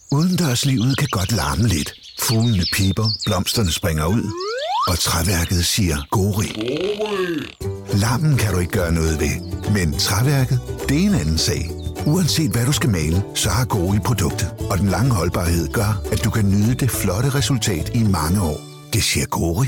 Udendørslivet kan godt larme lidt. Fuglene piper, blomsterne springer ud, og træværket siger gori. Larmen kan du ikke gøre noget ved, men træværket, det er en anden sag. Uanset hvad du skal male, så har Gori produktet, og den lange holdbarhed gør, at du kan nyde det flotte resultat i mange år. Det siger Gori.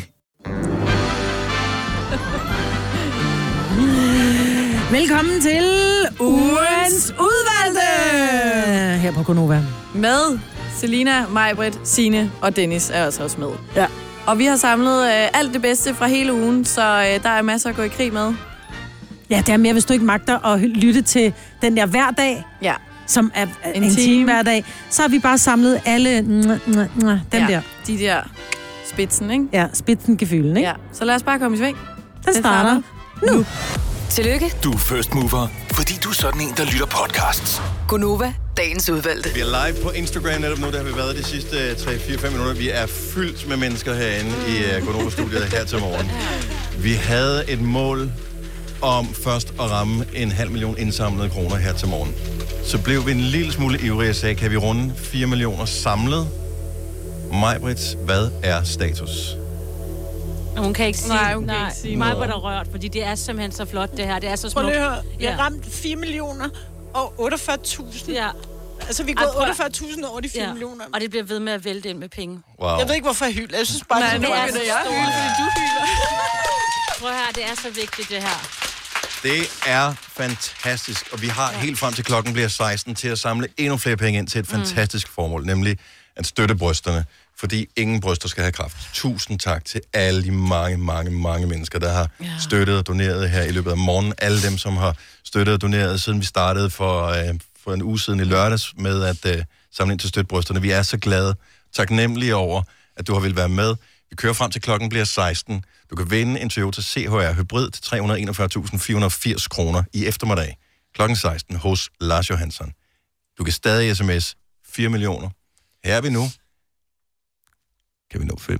Velkommen til ugens udvalgte her på Gonova. Med Selina, Majbrit, Signe og Dennis er også med. Ja. Og vi har samlet alt det bedste fra hele ugen, så der er masser at gå i krig med. Ja, det er mere, hvis du ikke magter at lytte til den der hver dag, ja, som er en time hver dag, så har vi bare samlet alle dem der. De der spidsen, ikke? Ja, spidsen-gefylden, ikke? Ja, så lad os bare komme i sving. Den starter nu. Tillykke. Du er first mover, fordi du er sådan en, der lytter podcasts. Gonova, dagens udvalgte. Vi er live på Instagram netop nu, der har vi været de sidste 3-4-5 minutter. Vi er fyldt med mennesker herinde i Gonova-studiet her til morgen. Vi havde et mål om først at ramme 500.000 indsamlede kroner her til morgen. Så blev vi en lille smule ivrige og sagde, kan vi runde 4 millioner samlet? Majbrit, hvad er status? Hun kan ikke sige, nej, hun kan ikke sige mig var der rørt, fordi det er simpelthen så flot, det her. Det er så smukt. Prøv lige at høre. Jeg har ramt 4 millioner og 48.000. Ja. Altså, vi er gået 48.000 over de 4 millioner. Og det bliver ved med at vælte ind med penge. Wow. Jeg ved ikke, hvorfor jeg hylder. Jeg synes bare, nej, det er så jeg hylder, fordi du hylder. Prøv at høre, det er så vigtigt, det her. Det er fantastisk, og vi har helt frem til klokken bliver 16 til at samle endnu flere penge ind til et fantastisk formål, nemlig at støtte brysterne, fordi ingen bryster skal have kræft. Tusind tak til alle de mange mennesker, der har støttet og doneret her i løbet af morgenen. Alle dem, som har støttet og doneret, siden vi startede for en uge siden i lørdags med at samle ind til støtte brysterne. Vi er så glade, taknemmelige over, at du har vil være med. Vi kører frem til klokken bliver 16. Du kan vinde en Toyota CHR Hybrid til 341.480 kroner i eftermiddag klokken 16 hos Lars Johansson. Du kan stadig sms 4 millioner. Her er vi nu. Kan vi nå 5?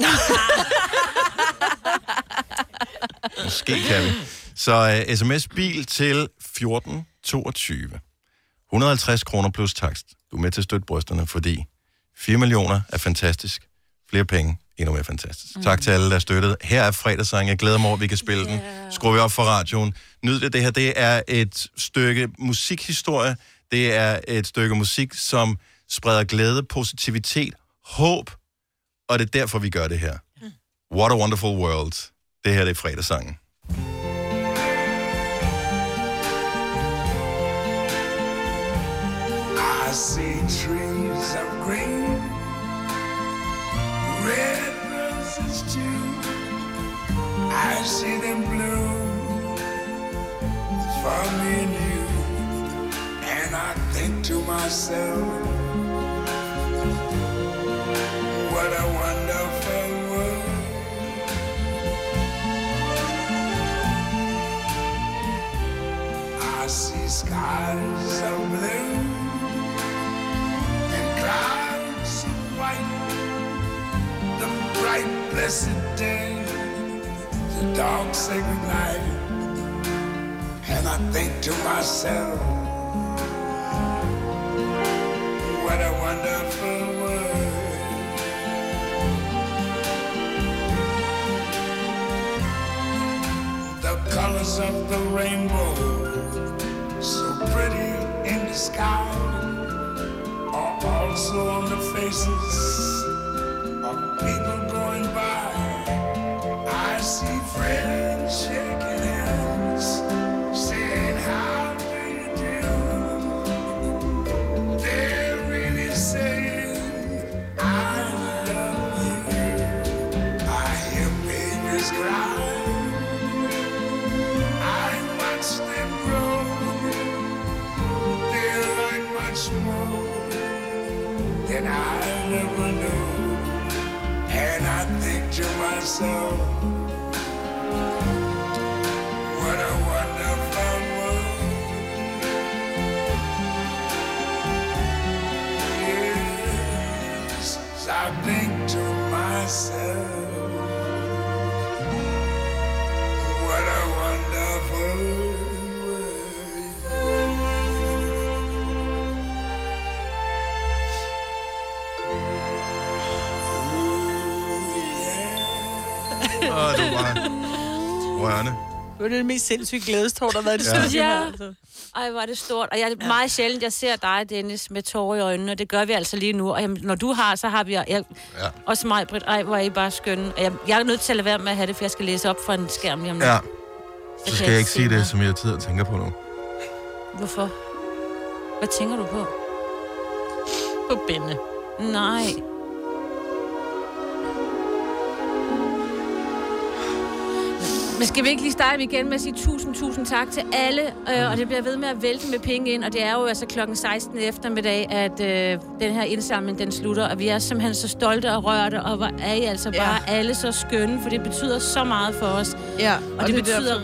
Måske kan vi. Så sms bil til 1422. 150 kroner plus takst. Du er med til at støtte brysterne, fordi 4 millioner er fantastisk. Flere penge, endnu mere fantastisk. Tak til alle, der støttede. Her er fredagssangen. Jeg glæder mig over, at vi kan spille den. Skruer vi op for radioen. Nyd det. Det her, det er et stykke musikhistorie. Det er et stykke musik, som spreder glæde, positivitet, håb. Og det er derfor, vi gør det her. What a wonderful world. Det her, det er fredagssangen. I see trees of green, red roses too. I see them bloom for me and you. And I think to myself, what a wonderful world. I see skies of blue and clouds of white, the bright blessed day, the dark sacred night. And I think to myself, what a wonderful world. The colors of the rainbow, so pretty in the sky, are also on the faces of people going by. I see friends shaking hands, saying how do you do. They're really saying I love you. I hear babies cry, I watch them grow. They learn much more than I never knew. And I think to myself, what a wonderful world. Yes, I think to myself, what a wonderful world. Det var bare rørende. Det var det mest sindssyge glædestår, der har været i det studie her. Altså. Ej, hvor er det stort. Og jeg er meget sjældent, jeg ser dig, Dennis, med tårer i øjnene, og det gør vi altså lige nu. Og når du har, så har vi også mig, Britt. Ej, hvor er I bare skønne. Jeg er nødt til at lade være med at have det, for jeg skal læse op for en skærm lige om lidt. Ja. Så skal jeg ikke sige det, som jeg tid tænker på nu. Hvorfor? Hvad tænker du på? På Benne. Nej. Men skal vi ikke lige starte igen med at sige tusind tak til alle, og det bliver ved med at vælte med penge ind, og det er jo altså klokken 16 eftermiddag, at den her indsamling, den slutter, og vi er simpelthen så stolte og rørte, og hvor er I altså bare alle så skønne, for det betyder så meget for os. Ja, og det betyder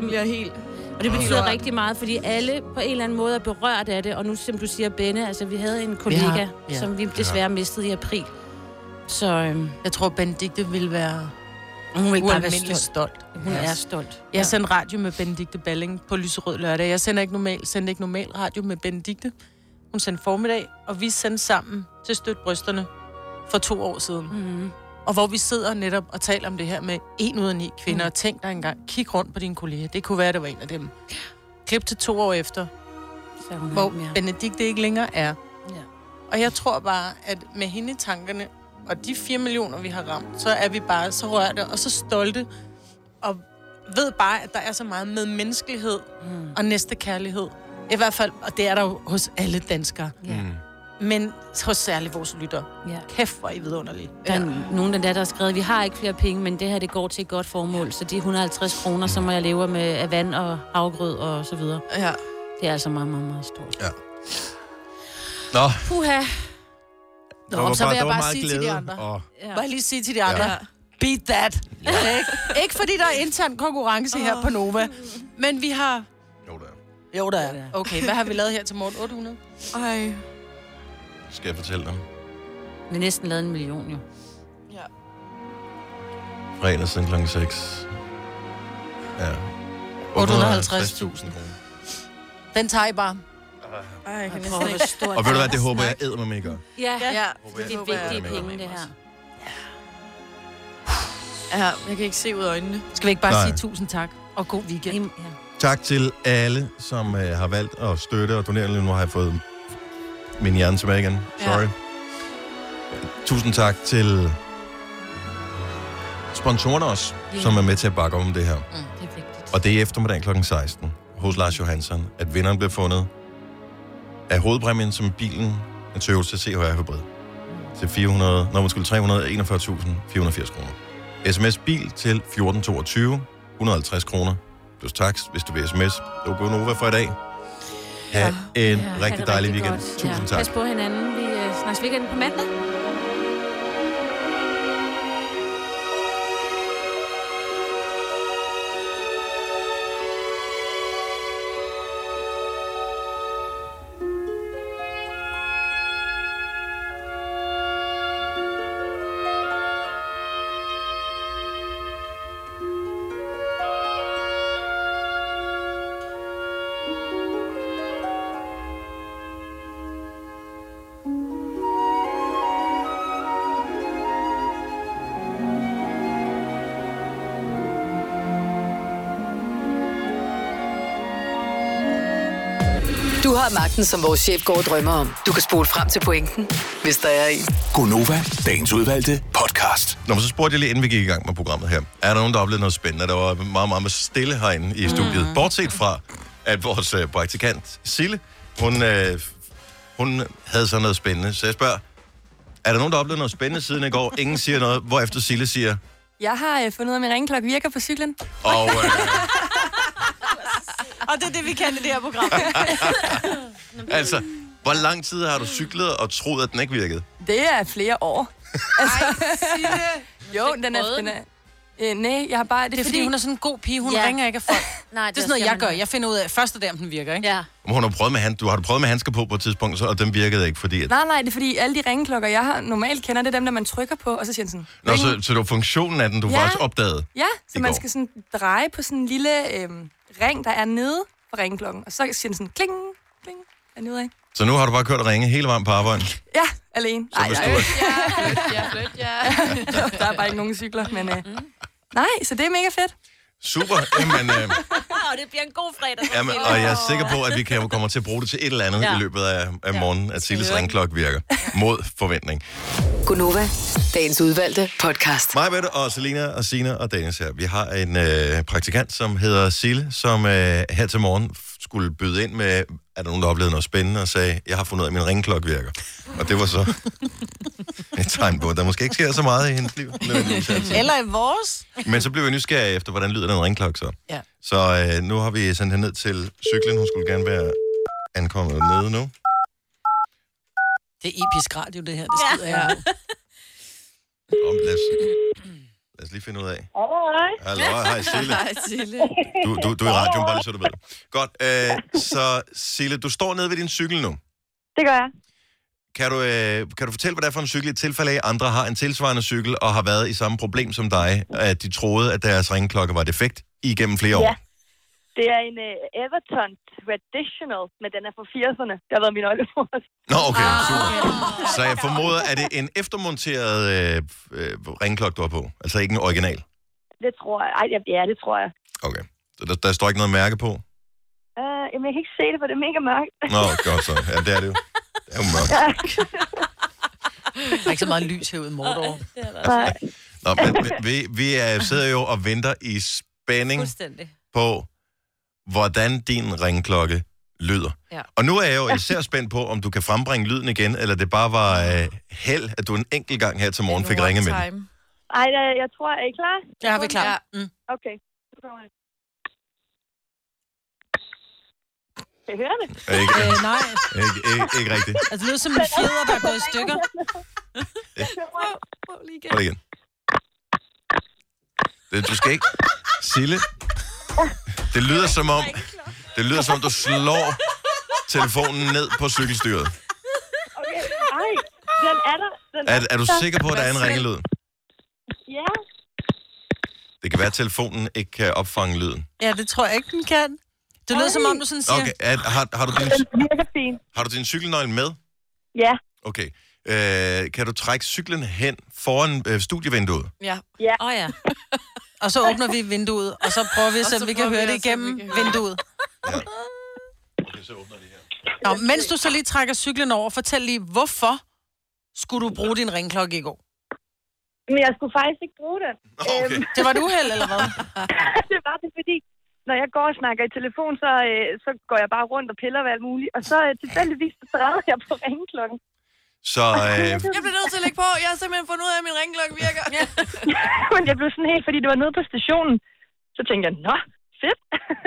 rigtig meget, fordi alle på en eller anden måde er berørt af det, og nu som du siger, Benne, altså vi havde en kollega, som vi desværre mistede i april. Så jeg tror, Benedikte ville være... Hun vil bare være stolt. Hun er stolt. Jeg sendte radio med Benedikte Balling på Lyserød lørdag. Jeg sendte ikke normal radio med Benedikte. Hun sendte formiddag, og vi sendte sammen til Støt Brysterne for 2 år siden. Mm-hmm. Og hvor vi sidder netop og taler om det her med 1 ud af 9 kvinder. Og tænk dig engang, kig rundt på dine kolleger. Det kunne være, det var en af dem. Klip til 2 år efter, hvor Benedikte ikke længere er. Ja. Og jeg tror bare, at med hende i tankerne, og de 4 millioner, vi har ramt, så er vi bare så rørte og så stolte, og ved bare, at der er så meget medmenneskelighed og næstekærlighed. I hvert fald, og det er der jo hos alle danskere. Yeah. Men hos særligt vores lytter. Yeah. Kæft, hvor er I vidunderlige. Der er nogen der har skrevet, vi har ikke flere penge, men det her, det går til et godt formål. Så de 150 kroner, som jeg lever med af vand og havgrød og så videre. Ja. Det er altså meget, meget, meget stort. Ja. Nå. Puha. Nå, så vil jeg bare sige til de andre. Må jeg lige sige til de andre? Ja. Beat that. Ja. Ikke fordi der er intern konkurrence her på Nova, men vi har... Jo, der er. Okay, hvad har vi lavet her til morgen? 800? Ej. Skal jeg fortælle dem? Vi har næsten lavet 1 million, jo. Ja. Fredag siden klokken 6. Ja. 850.000. Den tager I bare. Ej, jeg kan og ved du hvad, det håber jeg æder med gør. Ja, det er vigtige penge, det her. Ja, jeg kan ikke se ud af øjnene. Skal vi ikke bare sige 1000 tak og god weekend? Ja. Tak til alle, som har valgt at støtte og donere. Nu har jeg fået min hjerne tilbage igen. Sorry. Ja. Tusind tak til sponsorerne også, som er med til at bakke om det her. Det er vigtigt. Og det er eftermiddag kl. 16 hos Lars Johansson, at vinderen bliver fundet af hovedpræmien som bilen, en Toyota CHR Hybrid, til 341.480 kroner. SMS bil til 1422, 150 kroner plus tax, hvis du vil sms. Det var Nova for i dag. Ha' en rigtig dejlig weekend. Tusind tak. Pas på hinanden. Vi snakkes weekenden på mandag. Du har magten, som vores chef går og drømmer om. Du kan spole frem til pointen, hvis der er en. Gonova, dagens udvalgte podcast. Nå, men så spurgte jeg lige, inden vi gik i gang med programmet her. Er der nogen, der oplevede noget spændende? Der var meget, meget stille herinde i studiet. Bortset fra, at vores praktikant, Sille, hun havde så noget spændende. Så jeg spørger, er der nogen, der oplevede noget spændende siden i går? Ingen siger noget, hvorefter Sille siger... Jeg har fundet ud af, at min ringeklokke virker på cyklen. Og og det er det, vi kan i det her program. Altså, hvor lang tid har du cyklet og troet, at den ikke virkede? Det er flere år. Altså, jo, den er... Nej, jeg har bare... Det er fordi, hun er sådan en god pige. Hun ringer ikke af folk. Nej, det er sådan noget, jeg gør. Jeg finder ud af første dag, om den virker, ikke? Ja. Hun har prøvet med du har prøvet med handsker på et tidspunkt, og den virkede ikke, fordi... At... Nej, det er fordi, alle de ringeklokker, jeg har normalt kender, det er dem, der man trykker på, og så siger den sådan... Nå, så det var funktionen af den, du faktisk opdagede? Ja, så man skal sådan dreje på sådan en lille ring, der er nede på ringeklokken, og så siger den sådan kling, kling, dernede af. Så nu har du bare kørt og ringe hele vejen på arbejde? Ja, alene. Så hvis du... Ja. Der er bare ikke nogen cykler, men... Nej, så det er mega fedt. Super. Jamen, det bliver en god fredag. jamen, og jeg er sikker på, at vi kommer til at bruge det til et eller andet i løbet af morgenen, at Silles ringklokke virker. Mod forventning. Gunova, dagens udvalgte podcast. Mig, Mette og Selina og Sina og Dennis her. Vi har en praktikant, som hedder Sille, som her til morgen skulle byde ind med, er der nogen, der oplevede noget spændende, og sagde, jeg har fundet ud af, at min ringklokke virker. Og det var så et tegn på, at der måske ikke sker så meget i hendes liv. Eller i vores. Men så blev vi nysgerrige efter, hvordan lyder den ringklokke så. Ja. Så nu har vi sendt hende ned til cyklen. Hun skulle gerne være ankommet nede nu. Det er episk radio, det her. Det skider jeg. Lad os lige finde ud af. Hej. Hallo, hej Sille. Hej, Sille. Du er i radioen, bare lige så du ved. Godt, så Sille, du står nede ved din cykel nu. Det gør jeg. Kan du fortælle, hvad det er for en cykel i tilfælde af, at andre har en tilsvarende cykel og har været i samme problem som dig, at de troede, at deres ringklokke var defekt igennem flere år? Ja. Det er en Everton Traditional, men den er fra 80'erne. Det har været min oldemor. Nå, okay, super. Så jeg formoder, at det er en eftermonteret ringklokke, du har på? Altså ikke en original? Det tror jeg. Ja, det tror jeg. Okay. Så der står ikke noget mærke på? Jamen, jeg kan ikke se det, for det er mega mørkt. Nå, godt så. Ja, det er det jo. Det er jo mørkt. Der er ikke så meget lys herude i Mordor. Nej. Nå, men vi sidder jo og venter i spænding på, hvordan din ringklokke lyder. Ja. Og nu er jeg jo især spændt på, om du kan frembringe lyden igen, eller det bare var held, at du en enkelt gang her til morgen fik ringet med den. Ej, jeg tror, er I klar? Ja, vi er klar. Ja. Okay. Kan I høre det? Nej. Ikke rigtigt. Altså, det lyder som en fjeder, der er gået i stykker. Prøv igen. Du skal ikke... Sille, det lyder som om du slår telefonen ned på cykelstyret. Okay, ej, den er der. Er du sikker på, at der er en ringelyd? Ja. Det kan være, at telefonen ikke kan opfange lyden. Ja, det tror jeg ikke, den kan. Det lyder som om, du sådan siger... Okay, har du din cykelnøgle med? Ja. Okay. Kan du trække cyklen hen foran studievinduet? Ja. Ja. Og så åbner vi vinduet, og så prøver vi at se, om vi kan høre det igennem vinduet. Ja. Okay, så åbner det her. Nå, mens du så lige trækker cyklen over, fortæl lige, hvorfor skulle du bruge din ringklokke i går? Men jeg skulle faktisk ikke bruge den. Okay. Det var et uheld, eller hvad? Det var det, fordi når jeg går og snakker i telefon, så går jeg bare rundt og piller ved alt muligt. Og så tilfældigvis drejer jeg på ringklokken. Så... Jeg bliver nødt til at lægge på. Jeg har simpelthen fundet ud af, at min ringklokke virker. Men jeg blev sådan helt, fordi det var nede på stationen. Så tænkte jeg, nå, fedt.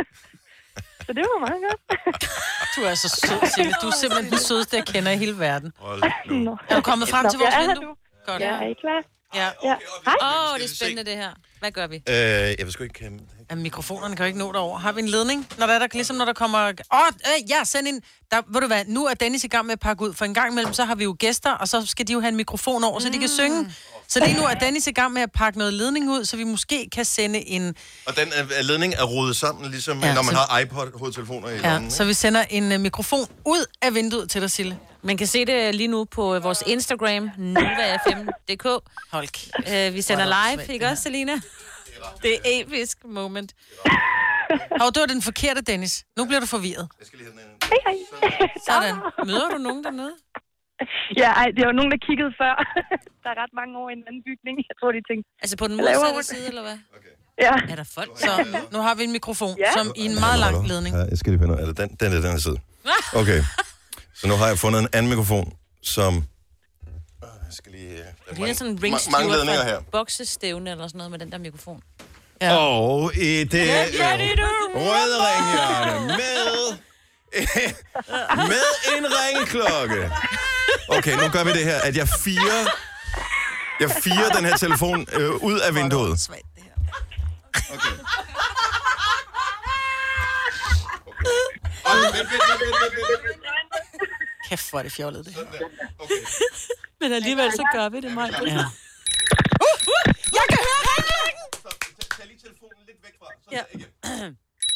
Så det var meget godt. Du er så sød, Sille. Du er simpelthen den sødeste, jeg kender i hele verden. Er du kommet frem til vores vindue? Godt. Ja, er I klar? Ja. Hej. Det er spændende, det her. Hvad gør vi? Jeg ved sgu ikke... Mikrofonerne kan jo ikke nå derover. Har vi en ledning? Når der kommer... Ja, send ind. Ved du hvad, nu er Dennis i gang med at pakke ud. For en gang imellem, så har vi jo gæster, og så skal de jo have en mikrofon over, så de kan synge. Så lige nu er Dennis i gang med at pakke noget ledning ud, så vi måske kan sende en... Og den ledning er rodet sammen, ligesom når man har iPod-hovedtelefoner i lommen. Så vi sender en mikrofon ud af vinduet til dig, Sille. Man kan se det lige nu på vores Instagram, novafm.dk. Vi sender live, ikke også, Selina? Det er episk moment. Det var den forkerte, Dennis. Nu bliver du forvirret. Jeg skal lige have den Hej. Sådan. Møder du nogen dernede? Ja, det var nogen, der kiggede før. Der er ret mange år i en anden bygning. Jeg tror, de tænkte... Altså på den modsatte side, eller hvad? Okay. Ja. Er der folk? Så nu har vi en mikrofon, som i en meget lang ledning. Ja, jeg skal lige finde ud af det. Den her side. Okay. Så nu har jeg fundet en anden mikrofon, som... Jeg skal lige... Det er sådan en mange ledninger her. Boksestævne eller sådan noget med den der mikrofon. Ja. Og i det røde ringhjørne med en ringeklokke. Okay, nu gør vi det her, at jeg firer den her telefon ud af vinduet. Okay. Kæft, hvor er det fjollet, det her. Okay. Men alligevel så gør vi det, Maja. Ja. Jeg kan høre ringklokken! Tag lige telefonen lidt væk fra. Så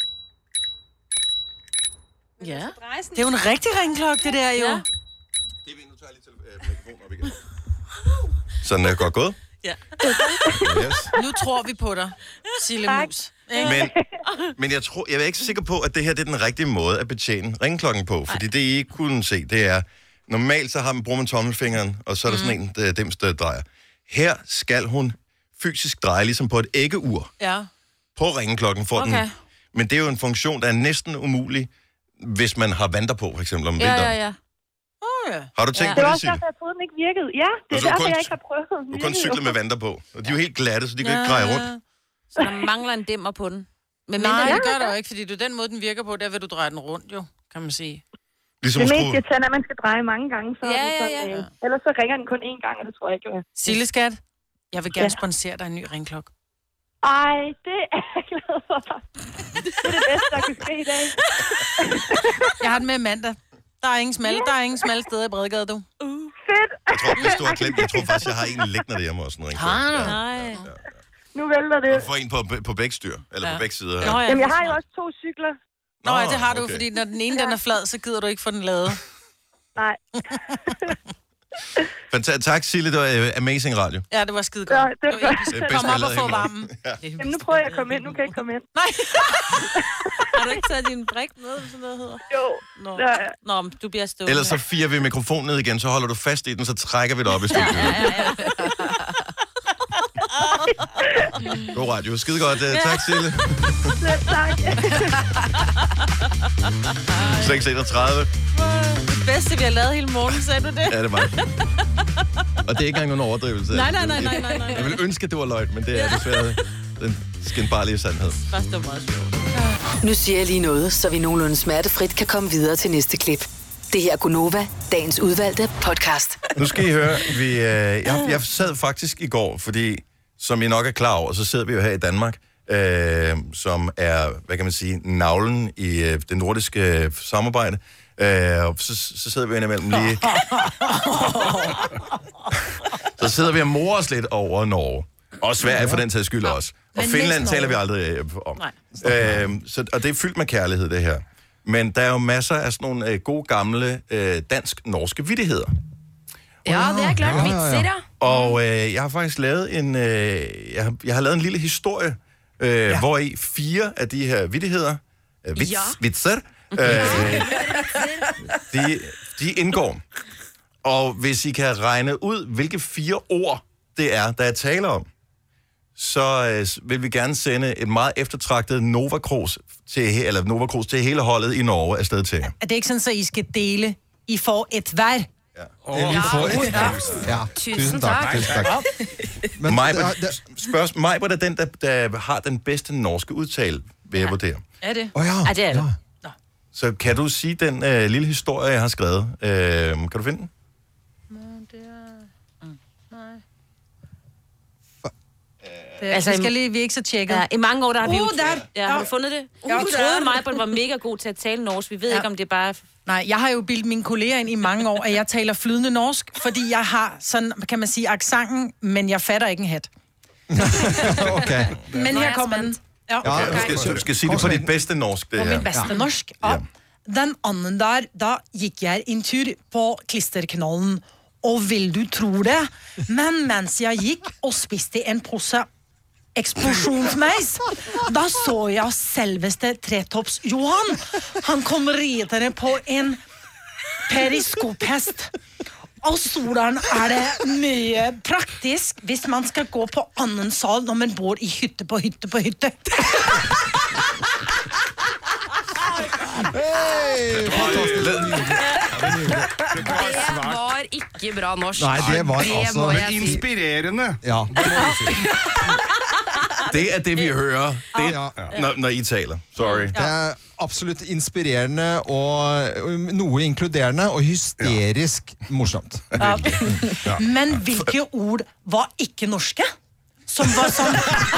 Ja. Det er jo en rigtig ringklokke, det der jo. Ja. Nu tager jeg lige mikrofonen op igen. Sådan er godt gået. Ja. Yes. Nu tror vi på dig, Sille Mus. Men jeg er ikke så sikker på, at det her det er den rigtige måde at betjene ringklokken på. Fordi det, I ikke kunne se, det er... Normalt så bruger man tommelfingeren, og så er der sådan en dims, der drejer. Her skal hun fysisk dreje, ligesom på et æggeur. Ja. På ringklokken for den. Men det er jo en funktion, der er næsten umulig, hvis man har vanter på, for eksempel om vinteren. Ja. Har du tænkt på det var det, også Signe? derfor, jeg troede, den ikke virkede. Ja, det er derfor, jeg ikke har prøvet. Du kan kun cykle med vanter på. Og de er jo helt glatte, så de kan ikke dreje rundt. Så der mangler en dæmmer på den. Men Nej, det gør der jo ikke, fordi det er den måde, den virker på, der vil du dreje den rundt jo, kan man sige. Ligesom det mest irriterende er, at man skal dreje mange gange, så ellers så ringer den kun én gang, og det tror jeg ikke, jeg Sille skat, jeg vil gerne sponsere dig en ny ringklokke. Ej, det er jeg glad for. Det er det bedste, der kan ske i dag. Jeg har den med mandag. Der er ingen smalle steder i Bredegade, du. Fedt. Jeg tror, hvis du har glemt, jeg tror faktisk, jeg har en liggende derhjemme også, en ringklokke. Nej. Nu vælter det. Du får en på begge styr, eller på begge sider. Jamen, jeg har jo også 2 cykler. Nå, det har du, fordi når den ene den er flad, så gider du ikke få den lavet. Nej. Fantastisk. Tak, Sille. Det var amazing radio. Ja, det var skide godt. Ja, det Kom op og få varmen. Jamen, nu prøver jeg at komme ind. Nu kan jeg ikke komme ind. Nej. Har du ikke taget din brik med, sådan noget hedder? Jo. Nå, du bliver stående. Ellers så firer vi mikrofonen ned igen, så holder du fast i den, så trækker vi det op i studiet. God radio. Skide godt. Tak, Sille. Tak. 6:31. Det bedste, vi har lavet hele morgen, sagde du det? Ja, det var det. Og det er ikke engang nogen overdrivelse. Nej. Jeg vil ønske, at det var løgn, men det er desværre den skinbarlige sandhed. Faktisk, det var meget sjovt. Nu siger jeg lige noget, så vi nogenlunde smertefrit kan komme videre til næste klip. Det her er Gunova, dagens udvalgte podcast. Nu skal I høre, jeg sad faktisk i går, fordi, som I nok er klar over, så sidder vi jo her i Danmark, som er, hvad kan man sige, navlen i det nordiske samarbejde. Og så sidder vi indimellem lige... Så sidder vi og morer os lidt over Norge. Og Sverige for den tages skyld også. Og Finland taler vi aldrig om. Og det er fyldt med kærlighed, det her. Men der er jo masser af sådan nogle gode, gamle dansk-norske vittigheder. Ja, det er klart. Vitser. Og jeg har faktisk lavet jeg har lavet en lille historie, hvor i 4 af de her vittigheder, vitser, de indgår. Og hvis I kan regne ud, hvilke 4 ord det er, der er tale om, så vil vi gerne sende et meget eftertragtet Nova Cruz til hele holdet i Norge afsted til. Er det ikke sådan, så I skal dele? I får et hver? Tusind tak. Majbert er den, der har den bedste norske udtale, vil jeg vurdere. Er det? Ja, det er det. Så kan du sige den lille historie, jeg har skrevet? Kan du finde den? Altså, vi er ikke så tjekket. Ja, i mange år, der har vi jo... Der. Har du fundet det? Jeg troede, Majbert var mega god til at tale norsk. Vi ved ikke, om det er bare... Nej, jeg har jo bildet mine kolleger ind i mange år, at jeg taler flydende norsk, fordi jeg har sådan, kan man sige, accenten, men jeg fatter ikke en hat. Okay. Men her kommer den. Ja, okay. Du skal sige det på dit bedste norsk, det her. På min bedste norsk, ja. Den anden der, da gik jeg en tur på Klisterkanalen, og vil du tro det, men mens jeg gik og spiste en pose eksplosjonsmeis, da så jeg selveste Tretops Johan. Han kom ridende på en periskophest. Og sådan er det mye praktisk hvis man skal gå på annen sal når man bor i hytte på hytte på hytte. Det var ikke bra norsk. Nei, det var altså... Men inspirerende. Ja. Det er det, vi hører, når I taler. Sorry. Det er absolutt inspirerende og noe inkluderende og hysterisk morsomt. Ja. Men hvilke ord var ikke norske? Som var sånn...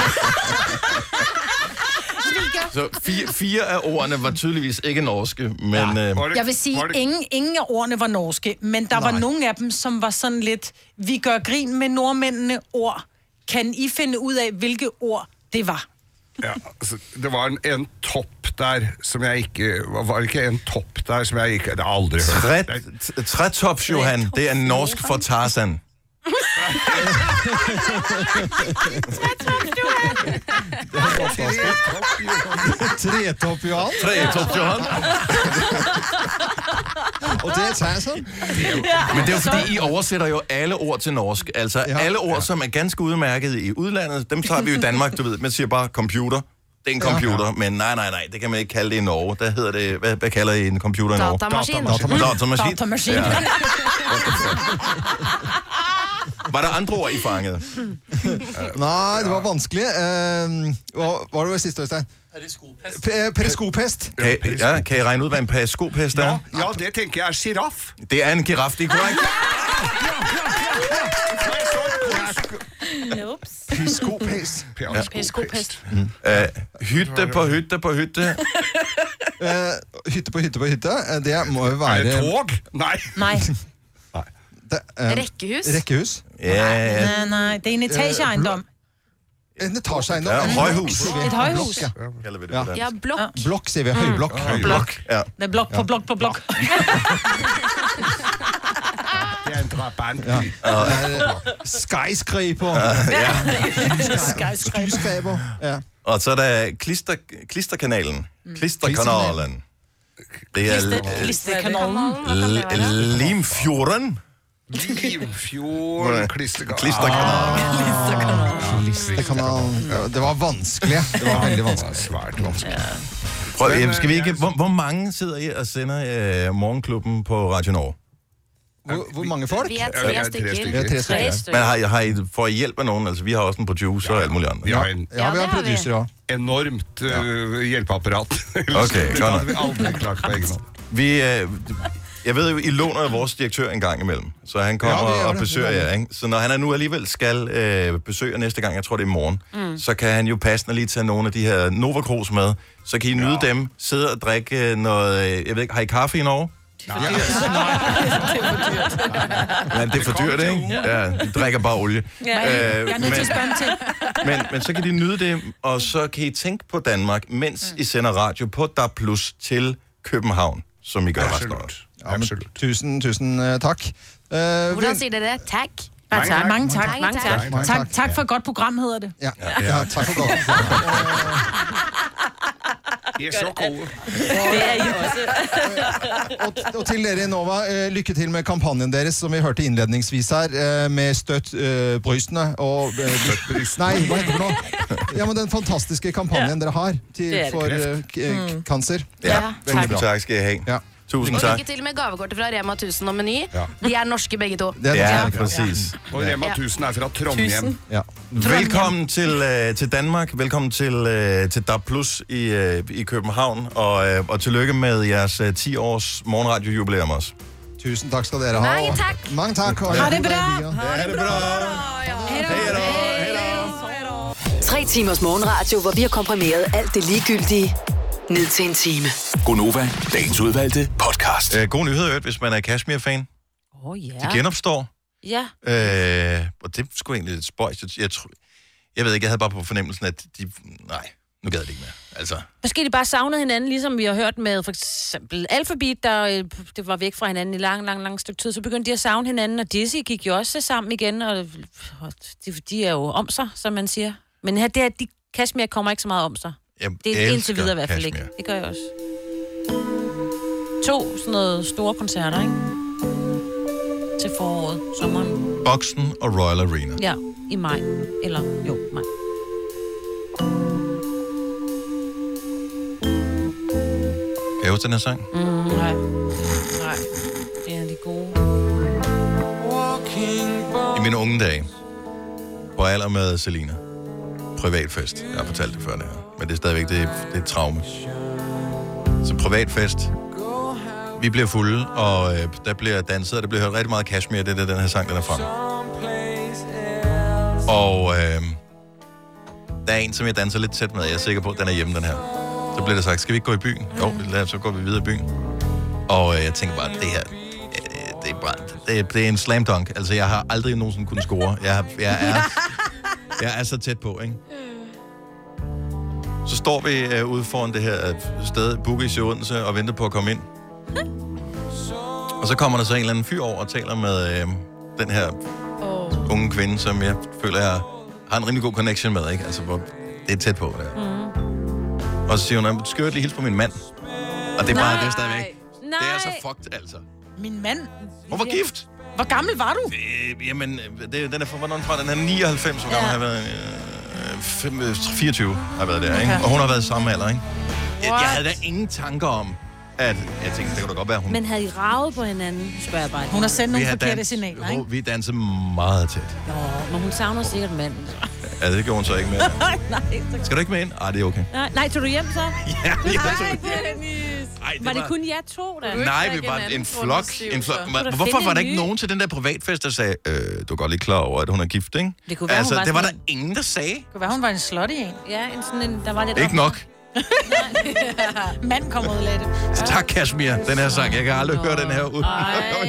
Så 4 af ordene var tydeligvis ikke norske, men... Jeg vil sige, ingen af ordene var norske, men der var nogle af dem, som var sådan lidt, vi gør grin med nordmændene ord. Kan I finde ud af, hvilke ord det var? Ja, altså, det var en topp der, som jeg ikke... Var det ikke en topp der, som jeg ikke... Det har aldrig hørt. Tretops, Johan, det er norsk for Tarzan. Tretopp Johan. Tretopp Johan. Og det er Tarzan. Men det er jo fordi, I oversætter jo alle ord til norsk. Altså alle ord, som er ganske udmærket i udlandet, dem tager vi jo i Danmark, du ved. Man siger bare computer. Det er en computer, men nej, det kan man ikke kalde det i Norge. Der hedder det, hvad kalder I en computer i Norge? Datamaskin. Ja. Var der andre ord, I fangede? Nej, det var vanskelig. Hvad var det sidste, Øystein? Periskopest. Kan I regne ud, hvad en periskopest er? Ja, det tænker jeg er giraf. Det er en giraf, det er korrekt. Periskopest. Periskopest. Hytte på hytte på hytte. Hytte på hytte på hytte. Det må jo være... Er det tog? Nej. Rekkehus? Ja. Nej, det er en etageejendom. En etageejendom. Ja, højhus. Et højhus. Kalder vi det på dansk. Ja, blok. Blok, siger vi. Højblok. Blok, ja. Det er blok på blok på blok. Det er en drabant. Skyscraper. Skyscraper. Ja. Og så er der klisterkanalen. Klisterkanalen. Det er Limfjorden. Limfjorden. Klisterkanalen. Det var vanskelig. Det var veldig vanskelig. Svært vanskelig. Prøv, skal vi ikke... Hvor mange sidder I og sender Morgenklubben på Radio Norge? Hvor mange folk? Vi er 3 stykker. Men har I får I hjælp af nogen? Altså, vi har også en producer og alt muligt andet. Vi har en vi har en producer også. Enormt hjælpeapparat. Okay, det har vi aldrig klart på egen hånd. Jeg ved jo, I låner vores direktør en gang imellem, så han kommer og besøger jer, ikke? Så når han nu alligevel skal besøge næste gang, jeg tror det er i morgen, så kan han jo passende lige tage nogle af de her Nova Cruz med, så kan I nyde dem, sidde og drikke noget, jeg ved ikke, har I kaffe i Norge? Nej. Men det er for dyrt, ikke? Ja, de drikker bare olie. Jeg er nødt til at spørge til. Men så kan de nyde det, og så kan I tænke på Danmark, mens I sender radio på DAB+ til København, som I gør resten af året. Absolut. Tusind tak. Hvordan siger det? Tak. Mange tak. Tak for et godt program, hedder det. Ja, tak for godt. I er så gode. Det er I også. Og til dere i Nova, lykke til med kampanjen deres, som vi hørte innledningsvis her, med støtt brystene og... Nei, hva heter det nå? Ja, men den fantastiske kampanjen dere har for cancer. Ja, tusind tak skal I have. Ja. Tusind tak. Lykke til med gavekortet fra Rema 1000 og Meny. De er norske begge to. Ja, præcis. Og Rema 1000 er fra Trondheim. Ja. Velkommen til Danmark. Velkommen til DAB+ i København. Og tillykke med jeres 10 års morgenradio-jubilæum også. Tusind tak skal dere ha. Mange tak. Mange tak. Ha det bra. Ha det bra. Hej då. 3 timers morgenradio, hvor vi har komprimeret alt det ligegyldige ned til en time. Gonova, dagens udvalgte podcast. God nyhed, hvis man er Kashmir-fan. De genopstår. Ja. Og det skulle egentlig lidt spøjst. Jeg ved ikke, jeg havde bare på fornemmelsen, at nej, nu gad det ikke mere. Altså. Måske de bare savnede hinanden, ligesom vi har hørt med for eksempel Alphabet, der det var væk fra hinanden i lang stykke tid. Så begyndte de at savne hinanden, og Dizzy gik jo også sammen igen, og de er jo om sig, som man siger. Men her, de Kashmir kommer ikke så meget om sig. Det er indtil videre i hvert fald ikke. Det gør jeg også. 2 sådan noget store koncerter, ikke? Til foråret, sommeren. Boxen og Royal Arena. Ja, i maj. Eller, maj. Kan jeg huske den her sang? Nej. Det er de gode. I mine unge dage, på alder med Selina. Privatfest. Jeg har fortalt det før det her. Men det er stadigvæk det er et traume. Så privatfest. Vi bliver fulde, og der bliver danset, og der bliver hørt rigtig meget Kashmir. Det er den her sang, den er frem. Og der er en, som jeg danser lidt tæt med. Jeg er sikker på, at den er hjemme, den her. Så bliver der sagt, skal vi ikke gå i byen? Jo, så går vi videre i byen. Og jeg tænker bare, det her, det er en slam dunk. Altså, jeg har aldrig nogensinde kunnet score. Jeg er så tæt på, ikke? Så står vi ude foran det her sted, Boogies i Odense, og venter på at komme ind. Og så kommer der så en eller anden fyr over og taler med den her unge kvinde, som jeg føler, jeg har en rimelig god connection med, ikke? Altså, hvor det er tæt på, der. Og så siger hun, skal jeg lige hilse på min mand? Og det er bare det stadigvæk. Det er så fucked, altså. Min mand? Hun var gift. Hvor gammel var du? Jamen, den er fra, den er 99, hvor gammel har været 24 har været der, ikke? Og hun har været samme alder, ikke? Jeg havde da ingen tanker om, at jeg tænkte, det kunne da godt være, hun... Men havde I ravet på hinanden, spørger jeg bare. Hun har sendt nogle forkerte signaler, ikke? Vi dansede meget tæt. Nå, men hun savner sikkert manden. Ja, det gjorde hun så ikke med. Nej. Skal du ikke med ind? Det er okay. Nej, tog du hjem så? Ja, jeg tog Var det kun jer to, da? Nej, vi var en flok. Hvorfor var der ikke nogen til den der privatfest, der sagde, du er godt lige klar over, at hun er gift, ikke? Det kunne være, altså, det var der ingen, der sagde. Det kunne være, hun var en slutty en. Ja, der var lidt... Ikke nok. Mand kom ud af det. Så tak, Kashmir, den her sang. Jeg kan aldrig høre den her uden. Du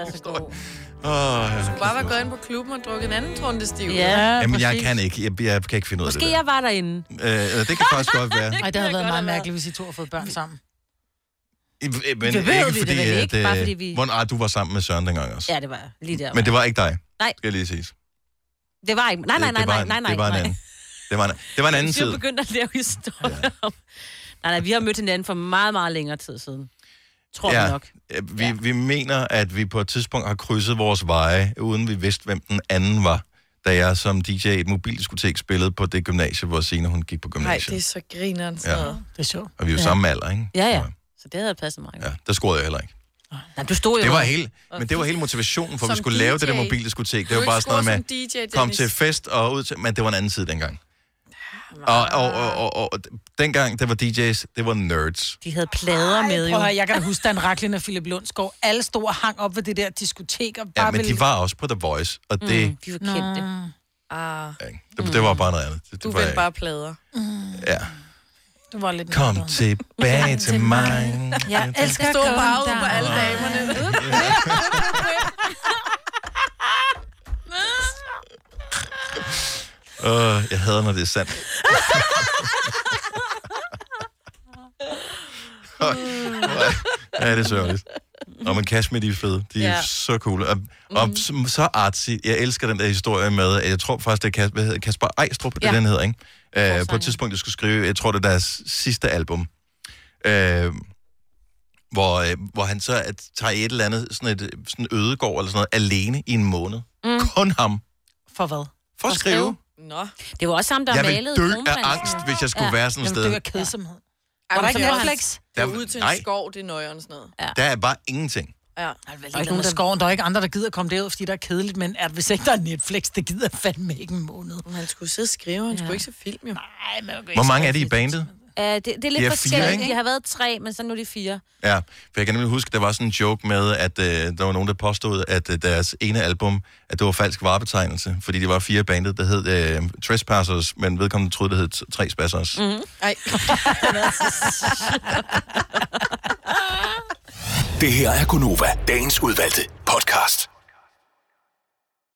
skulle bare være gået ind på klubben og drukket en anden trundestiv. Jamen, jeg kan ikke. Jeg kan ikke finde ud af det. Måske jeg var derinde. Det kan faktisk godt være. Nej, det havde været meget mærkeligt, hvis I to har fået børn sammen. Men det ikke fordi, ikke, bare fordi vi... du var sammen med Søren dengang også. Ja, det var lige der. Men det var ikke dig, nej. Skal jeg lige siges. Det var ikke... Nej. Det var en anden. Det var en anden tid. Vi begyndte at lave historier om... Nej, vi har mødt hinanden for meget, meget længere tid siden. Tror jeg nok. Vi mener, at vi på et tidspunkt har krydset vores veje, uden vi vidste, hvem den anden var, da jeg som DJ i et mobildiskotek spillede på det gymnasie, hvor Signe, hun gik på gymnasiet. Nej, det er så grineren sådan noget. Det er sjovt. Og vi er jo samme alder, ikke? Ja. Så det havde passet mig. Ja, der scorede jeg heller ikke. Nej, du stod jo... Men det var hele motivationen for, at vi skulle lave det der mobildiskotek. Det var bare sådan noget med, kom til fest og ud til... Men det var en anden side dengang. Og dengang, det var DJ's, det var nerds. De havde plader med jo. Jeg kan da huske, Dan Racklin og Philip Lundsgaard, alle stod og hang op ved det der diskotek. Og bare men de var også på The Voice, og det... De var kendte. Det var bare noget andet. Du vendte bare plader. Ja. Du var lidt... Kom tilbage til mig. Jeg elsker at stå bare ude på alle damerne. Jeg hader, når det er sandt. Ja, det er sørgeligt. Men Kashmir, de er fede. De er så cool. Og så artsy. Jeg elsker den der historie med, jeg tror faktisk, det er Kasper Ejstrup, det den hedder, ikke? På et tidspunkt, jeg skulle skrive, jeg tror, det er deres sidste album. Hvor han så tager et eller andet, sådan ødegård eller sådan noget, alene i en måned. Kun ham. For hvad? For at skrive. Nå. Det var også ham, der malede Jeg vil dø af angst, hvis jeg skulle være sådan et sted. Jeg vil dø af kedsomhed. Var der ikke Netflix? Det er ud til en skov, det er nøjeren sådan noget. Ja. Der er bare ingenting. Ja. Der er ikke andre, der gider komme derud, fordi der er kedeligt, men hvis ikke der er Netflix, det gider fandme ikke en måned. Han skulle sidde og skrive, han skulle ikke se film, jo. Nej, men hvor mange er de i bandet? Det er lidt forskelligt. De har været 3, men så nu er de 4. Ja, for jeg kan nemlig huske, der var sådan en joke med, at der var nogen, der påstod, at deres ene album, at det var falsk varebetegnelse, fordi de var 4 bandet, der hed Trespassers, men vedkommende troede, det hed 3 Spassers. Ej. Det her er Gunova, dagens udvalgte podcast.